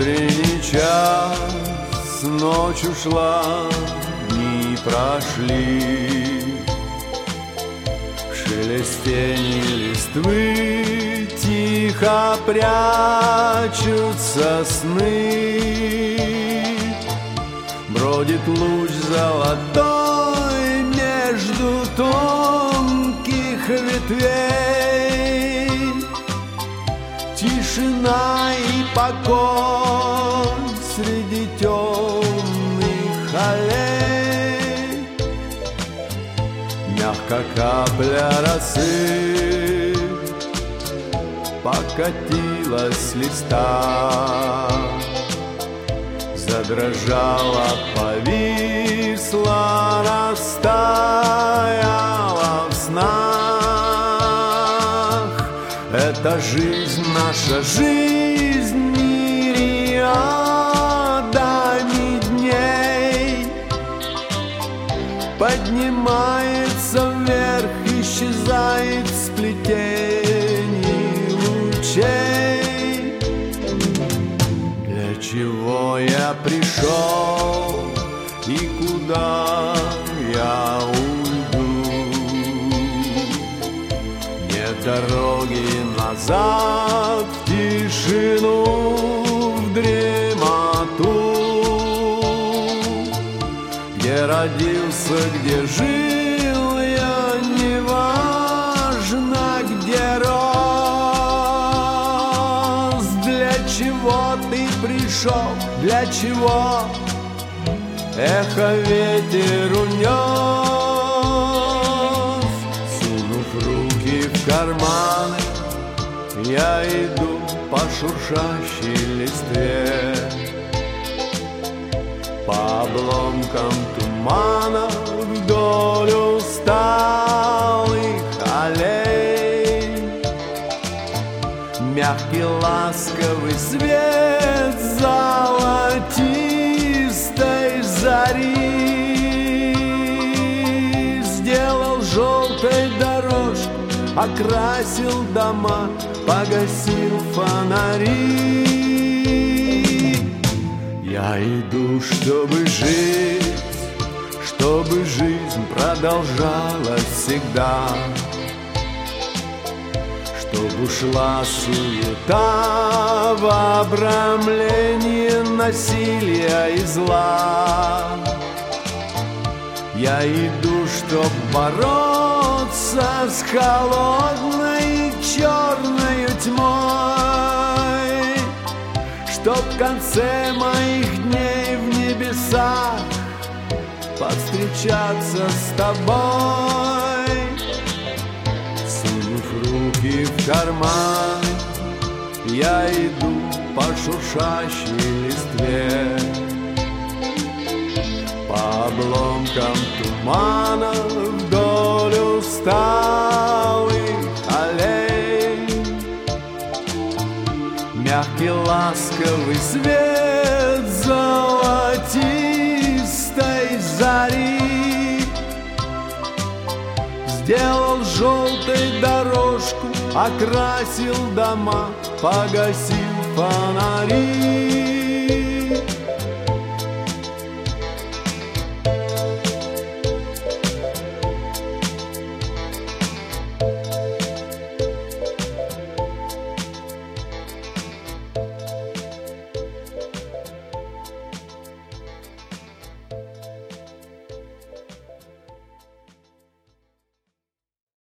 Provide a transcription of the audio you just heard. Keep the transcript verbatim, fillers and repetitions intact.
Утренний час, ночь ушла, дни прошли. В шелестении листвы тихо прячутся сны. Бродит луч золотой между тонких ветвей. Тишина и покой среди темных аллей. Мягко капля росы покатилась с листа. Задрожала, повисла, растаяла в снах. Это жизнь, наша жизнь мириадами дней. Поднимается вверх, исчезает в сплетении лучей. Для чего я пришел и куда я уйду? Нет дороги назад в тишину, в дремоту. Где родился, где жил я, неважно, где рос. Для чего ты пришел, для чего эхо ветер унес? Сунув руки в карманы, я иду по шуршащей листве. По обломкам тумана вдоль усталых аллей. Мягкий ласковый свет золотистой зари сделал желтой дорожку, окрасил дома, погасил фонари. Я иду, чтобы жить, чтобы жизнь продолжалась всегда, чтоб ушла суета в обрамлении насилия и зла. Я иду, чтоб бороться с холодной черной тьмой, чтоб в конце моих дней в небесах повстречаться с тобой. Сунув руки в карман, я иду по шуршащей листве. По обломкам тумана вдоль усталых аллей. Мягкий ласковый свет золотистой зари сделал желтой дорожку, окрасил дома, погасил фонари.